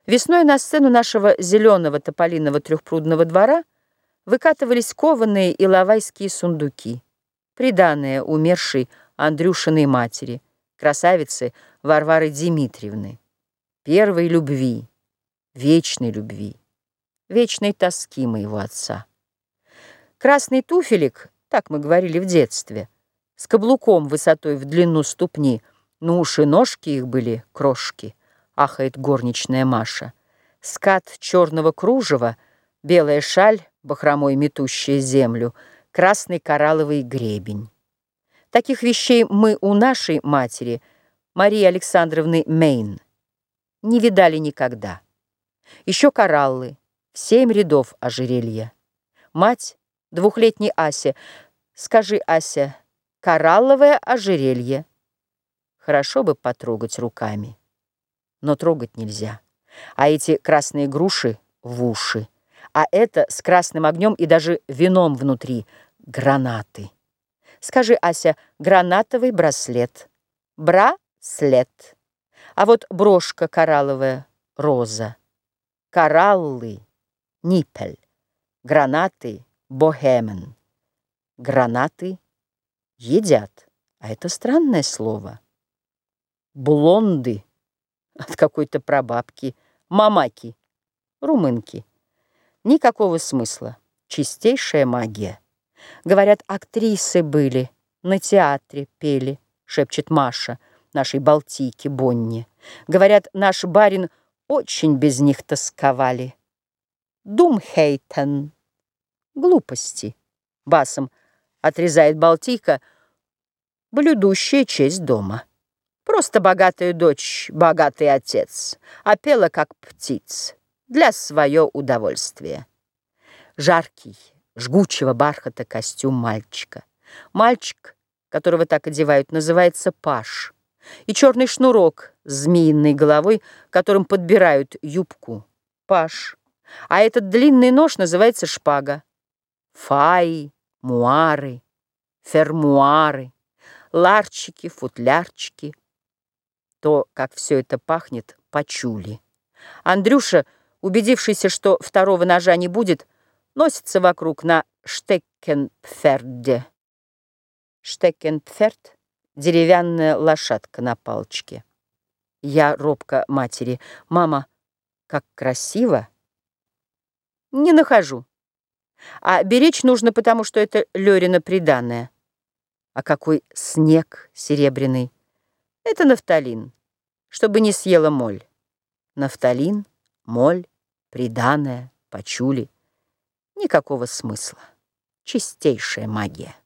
Весной на сцену нашего зеленого тополиного трехпрудного двора выкатывались кованые иловайские сундуки, приданые умершей Андрюшиной матери, красавицы Варвары Дмитриевны, первой любви, вечной тоски моего отца. Красный туфелек, так мы говорили в детстве, с каблуком высотой в длину ступни, но уж и ножки их были крошки, ахает горничная Маша. Скат черного кружева, белая шаль, бахромой метущая землю, красный коралловый гребень. Таких вещей мы у нашей матери, Марии Александровны Мейн, не видали никогда. Еще кораллы, в 7 рядов ожерелья. Мать двухлетней Асе: скажи, Ася, коралловое ожерелье. Хорошо бы потрогать руками, но трогать нельзя. А эти красные груши в уши, а это с красным огнем и даже вином внутри — гранаты. Скажи, Ася, гранатовый браслет. Браслет. А вот брошка коралловая — роза. Кораллы — ниппель. Гранаты — бохемен. Гранаты едят, а это странное слово. Блонды от какой-то прабабки, мамаки, румынки. Никакого смысла. Чистейшая магия. Говорят, актрисы были, на театре пели, шепчет Маша, нашей Балтийке Бонне. Говорят, наш барин очень без них тосковали. Думхейтен. Глупости. Басом отрезает Балтийка, блюдущая честь дома. Просто богатая дочь, богатый отец, а пела как птиц, для свое удовольствие. Жаркий, жгучего бархата костюм мальчика. Мальчик, которого так одевают, называется паж. И черный шнурок с змеиной головой, которым подбирают юбку. Паж. А этот длинный нож называется шпага. Фаи, муары, фермуары, ларчики, футлярчики. То, как все это пахнет, почули. Андрюша, убедившийся, что второго ножа не будет, носится вокруг на штеккенпферде. Штеккенпферд — деревянная лошадка на палочке. Я робко матери: мама, как красиво. Не нахожу. А беречь нужно, потому что это Лёрина приданое. А какой снег серебряный! Это нафталин, чтобы не съела моль. Нафталин, моль, приданое, почули. Никакого смысла. Чистейшая магия.